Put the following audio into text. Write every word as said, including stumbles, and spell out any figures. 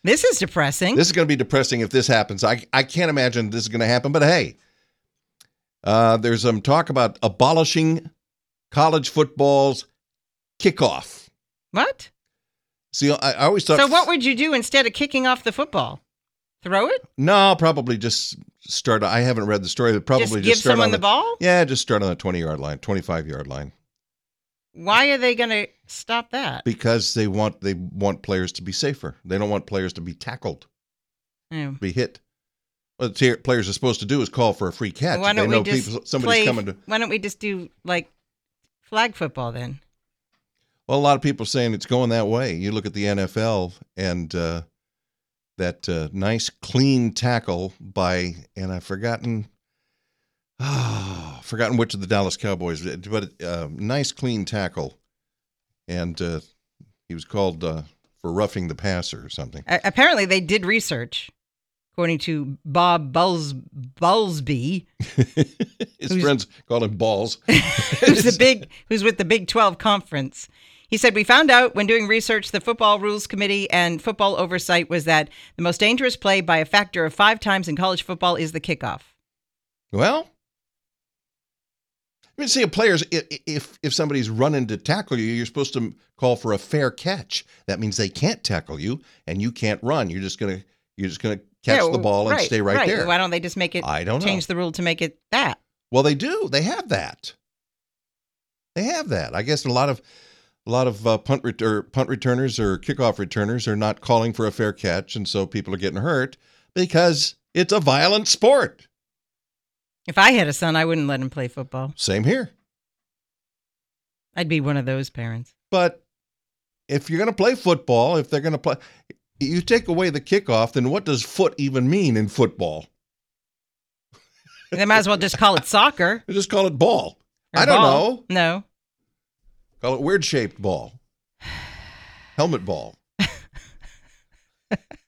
This is depressing. This is going to be depressing if this happens. I, I can't imagine this is going to happen, but hey, uh, there's some talk about abolishing college football's kickoff. What? See, I, I always thought... So what would you do instead of kicking off the football? Throw it? No, probably just start... I haven't read the story, but probably just, just, give start someone on the, the ball? Yeah, just start on the twenty-yard line, twenty-five-yard line. Why are they going to stop that? Because they want they want players to be safer. They don't want players to be tackled, oh. be hit. What the players are supposed to do is call for a free catch. Why don't they know we just people, somebody's play, coming to... Why don't we just do, like, flag football then? Well, a lot of people are saying it's going that way. You look at the N F L and uh, that uh, nice, clean tackle by, and I've forgotten... Oh, forgotten which of the Dallas Cowboys, but uh, nice clean tackle, and uh, he was called uh, for roughing the passer or something. Uh, apparently, they did research, according to Bob Bulls Bullsby. His friends call him Balls. who's the big? Who's with the Big twelve Conference? He said, we found out when doing research, the Football Rules Committee and football oversight was that the most dangerous play by a factor of five times in college football is the kickoff. Well. I mean, see, players, if if somebody's running to tackle you, you're supposed to call for a fair catch. That means they can't tackle you, and you can't run. You're just gonna you're just gonna catch yeah, the ball and right, stay right, right there. Why don't they just make it? I don't change know. the rule to make it that. Well, they do. They have that. They have that. I guess a lot of a lot of uh, punt ret- or punt returners or kickoff returners are not calling for a fair catch, and so people are getting hurt because it's a violent sport. If I had a son, I wouldn't let him play football. Same here. I'd be one of those parents. But if you're going to play football, if they're going to play, you take away the kickoff, then what does foot even mean in football? They might as well just call it soccer. They just call it ball. Or I don't ball. know. No. Call it weird-shaped ball. Helmet ball.